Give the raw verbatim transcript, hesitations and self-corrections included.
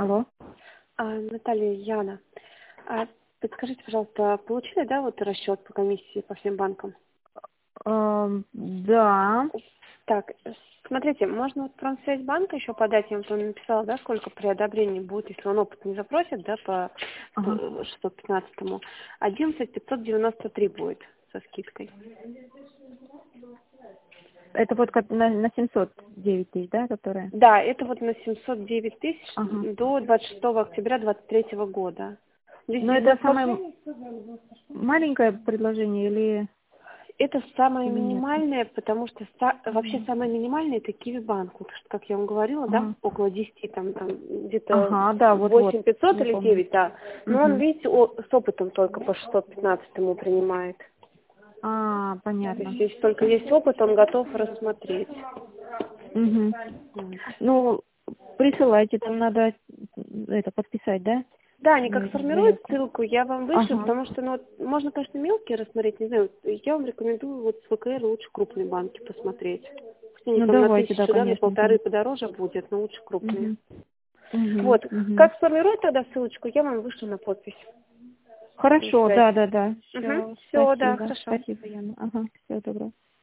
Алло. А, Наталья, Яна, а, подскажите, пожалуйста, получили, да, вот расчет по комиссии по всем банкам? Эм, да. Так, смотрите, можно вот промсвязь банка еще подать, я вам там написала, да, сколько при одобрении будет, если он опыт не запросит, да, по Ага. шестьсот пятнадцатому. одиннадцать пятьсот девяносто три будет со скидкой. Это вот как на, на семьсот девять тысяч, да, которая? Да, это вот на семьсот девять тысяч Ага. до двадцать шестого октября двадцать третьего года. Здесь Но это вопрос. самое маленькое предложение или, Это самое или нет? минимальное, потому что са- вообще Ага. самое минимальное это Киви-банк. Вот, как я вам говорила, да, Ага. около десяти, там, там где-то Ага, да, вот-вот. восемь пятьсот Я или помню. девять, да. Но он, Угу. видите, о- с опытом только по шестьсот пятнадцатому принимает. А, То есть, понятно. если только есть опыт, он готов рассмотреть. Угу. Вот. Ну, присылайте, там надо это подписать, да? Да, они как Наверное, сформируют заявку. ссылку, я вам вышлю, Ага. потому что, ну, вот, можно, конечно, мелкие рассмотреть, не знаю, вот я вам рекомендую вот с ВКР лучше крупные банки посмотреть. Пусть они Ну там на давайте, да, тысячу, да, на конечно. полторы подороже будет, но лучше крупные. Угу. Угу. Вот. Угу. Как сформировать тогда ссылочку, я вам вышлю на подпись. На Хорошо, связь. да, да, да. Угу. Все, Все, да, спасибо. хорошо. Спасибо, Яна. Ага, всего доброго.